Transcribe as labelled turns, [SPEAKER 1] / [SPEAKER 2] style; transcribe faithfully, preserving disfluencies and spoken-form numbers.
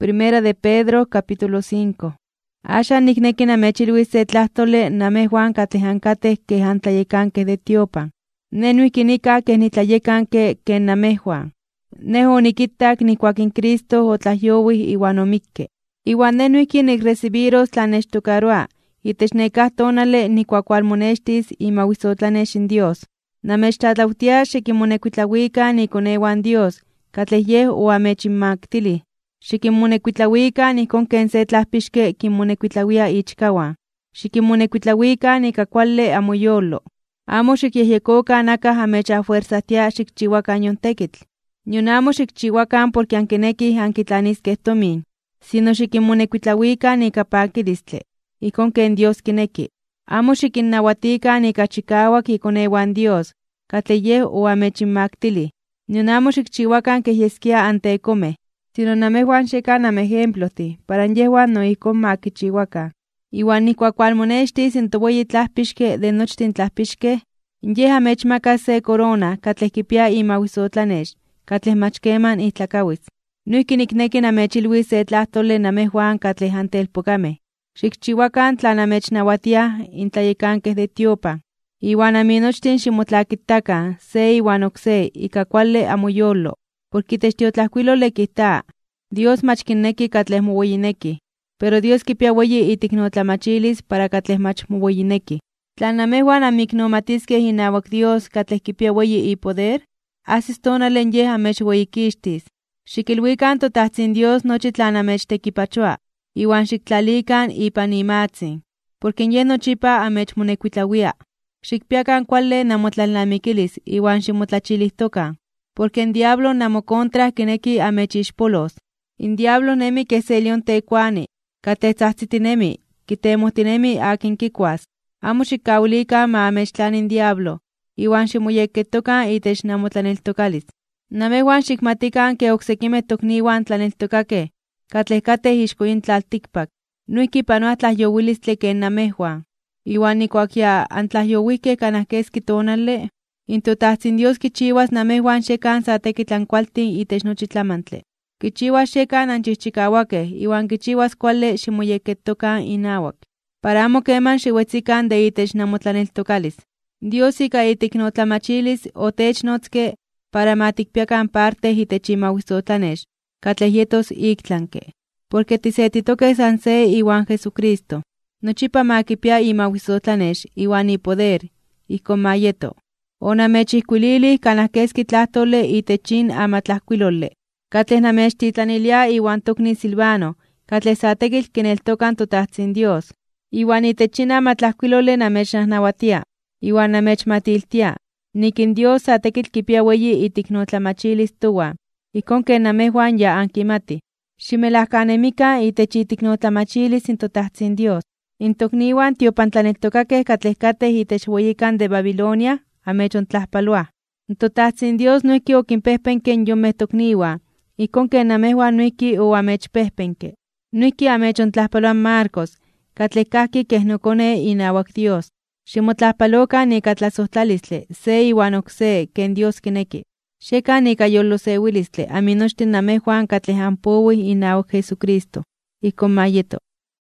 [SPEAKER 1] Primera de Pedro, capítulo cinco. Asha nikneki namechilwis se tlahtole namejuan katlejankateh que antlayekanke de Tiopan. Nenuikinika que nitlayekanke que namejuan. Neho nikitak nikuakin Cristo o tlahyowih iwan omikke. Iwan nenuiki nikrecibiros tlanechtokaroa, itechnekah tonale nikuakualmonextis imawisotlanex Dios. Namechtlatlautia xikimonekuitlawikan ikonewan Dios, katleh yeh oamechinmaktili. Xikimonekuitlawikan ijkon ken se tlahpixke kimonekuitlawia ichkawan. Xikimonekuitlawikan ika kuali amoyolo. Amo xikyehyekokan akah amechafuerzahtia xikchiuakan yon tekitl. Nion amo xikchiuakan porque ankinekih ankitlaniskeh tomin, sino xikimonekuitlawikan ika pakilistli, ijkon ken Dios kineki. Amo xikinnawatikan ika chikawak ikonewan Dios, katleh yeh oamechinmaktili. Nion amo xikchiuakan keh yeskia antekomeh, sino namejuan xekan amejemplohtih para yehuan no ijkon ma kichiuakan. Iwan ijkuak kualmonextis in toweyi tlahpixke de nochtin tlahpixkeh, yeh amechmakas se corona katleh kipia imawisotlanex, katleh mach keman ihtlakawis. Noihki nikneki namechilwis se tlahtole namejuan katleh antelpokameh. Xikchiuakan tlan amechnawatiah in tlayekankeh de Tiopan. Iwan aminochtin ximotlakitakan se iwan okse ika kuali amoyolo, porque itech tiotlajkuilole kijta: Dios mach kinneki katleh moweyineki, pero Dios kipia weyi itiknotlamachilis para katleh mach moweyineki. Tlan namejuan amiknomatiskeh inawak Dios katleh kipia weyi ipoder, asis tonale yeh amechweyikixtis. Xikilwikan totahtzin Dios nochi tlan amechtekipachoa, iwan xiktlalikan ipan imatzin, porque yeh nochipa amechmonekuitlawia. Xikpiakan kuali namotlalnamikilis iwan ximotlachilihtokan, porque in diablo namokontra kineki amechixpolos. In diablo nemi keh se león tekuani, katleh tzahtzitinemi, kitemohtinemi akin kikuas. Amo xikkawilikan ma amechtlani in diablo, iwan ximoyekketokan itech namotlaneltokalis. Namejuan xikmatikan ke oksekimeh tokniuan tlaneltokakeh, katleh kateh ixko yin tlaltikpak, noihki panoah tlahyowilistli ken namejuan. Iwan ikuak ya antlahyowihkeh kanah keski tonale, in totahtzin Dios kichiuas namejuan xekan sa tekitl ankualtin itech nochi tlamantli. Kichiuas xekan anchihchikawakeh iwan kichiuas kuali ximoyekketokan inawak, para amo keman xiuetzikan de itech namotlaneltokalis. Dios ika itiknotlamachilis otechnotske para ma tikpiakan parte itech imawisotlanex, katleh yetos iktlanke, porque tisetitokeh san se iwan Jesucristo. Nochipa ma kipia imawisotlanex iwan ipoder, ijkon ma yeto. Onamechihkuililih kanah keski tlahtole itech yin amatlajkuilole, katleh namechtitlanilia iwan tokni Silvano, katleh sa tekitl kineltokan totahtzin Dios. Iwan itech yin amatlajkuilole namechnahnawatia, iwan namechmatiltia, nikin Dios sa tekitl kipia weyi itiknotlamachilis towan, ijkon ken namejuan ya ankimati. Ximelajkanemikan itech itiknotlamachilis in totahtzin Dios. In tokniuan tiopantlaneltokakeh katleh kateh itech weyikan de Babilonia amechontlajpaloah. In totahtzin Dios noihki okinpehpenke yonmeh tokniuan, ijkon ken namejuan noihki oamechpehpenke. Noihki amechontlajpaloa Marcos, katleh kahki keh nokone inawak Dios. Ximotlajpalokan ika tlasohtlalistle se iwan okse ken Dios kineki. Xekan ika yolosewilistli aminochtin namejuan katleh anpowih inawak Jesucristo. Ijkon ma yeto.